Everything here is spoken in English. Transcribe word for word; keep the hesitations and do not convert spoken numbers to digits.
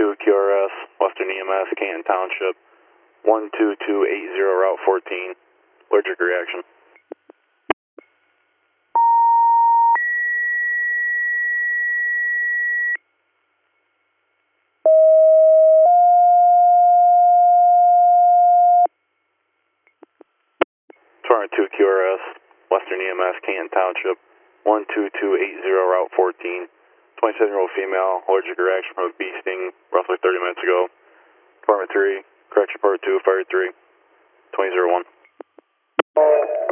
two Q R S, Western E M S, Canton Township, one two two eight zero, Route fourteen, allergic reaction. two Q R S, Western E M S, Canton Township, one two two eight zero, Route fourteen, twenty-seven-year-old female, allergic reaction from a bee sting roughly thirty minutes ago. Department three, correction part two, fire three, twenty oh one.